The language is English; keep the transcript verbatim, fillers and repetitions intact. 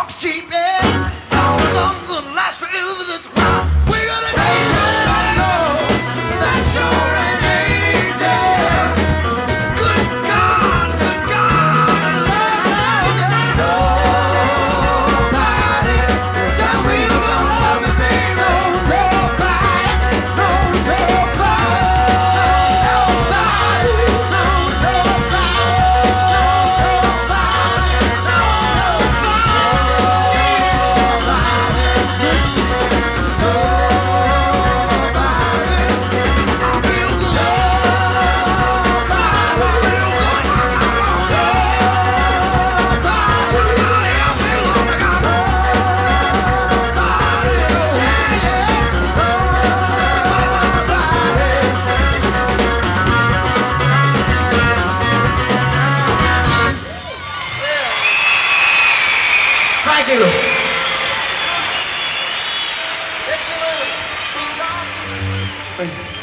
talks cheap, yeah. All along gonna last forever, that's why we're gonna make it. That's sure an angel. Good God, good God, I love nobody. Tell me you're gonna love me, baby. No, nobody, no, nobody, nobody, no, Thank you. Thank you.